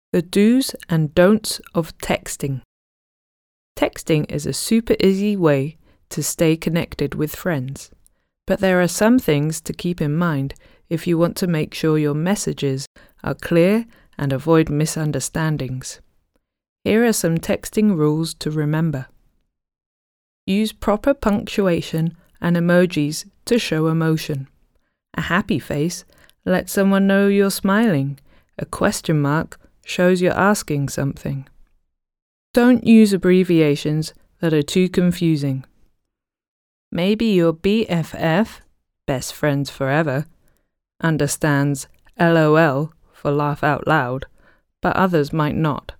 The do's and don'ts of texting. Texting is a super easy way to stay connected with friends, but there are some things to keep in mind if you want to make sure your messages are clear and avoid misunderstandings. Here are some texting rules to remember. Use proper punctuation and emojis to show emotion. A happy face lets someone know you're smiling. A question mark shows you're asking something. Don't use abbreviations that are too confusing. Maybe your BFF, best friends forever, understands LOL for laugh out loud, but others might not.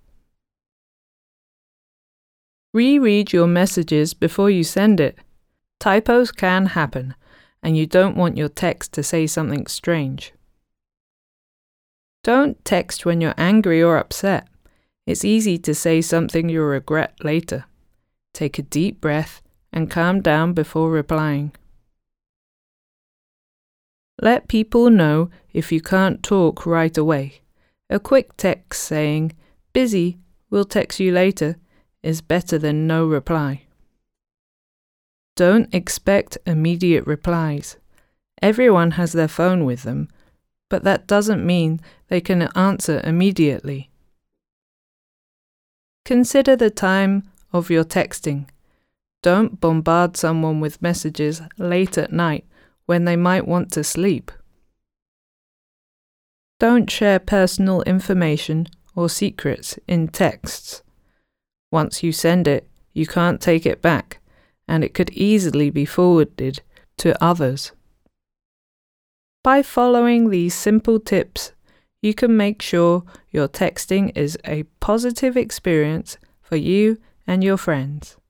Reread your messages before you send it. Typos can happen, and you don't want your text to say something strange. Don't text when you're angry or upset. It's easy to say something you'll regret later. Take a deep breath and calm down before replying. Let people know if you can't talk right away. A quick text saying, "Busy, we'll text you later," is better than no reply. Don't expect immediate replies. Everyone has their phone with them, but that doesn't mean they can answer immediately. Consider the time of your texting. Don't bombard someone with messages late at night when they might want to sleep. Don't share personal information or secrets in texts. Once you send it, you can't take it back, and it could easily be forwarded to others. By following these simple tips, you can make sure your texting is a positive experience for you and your friends.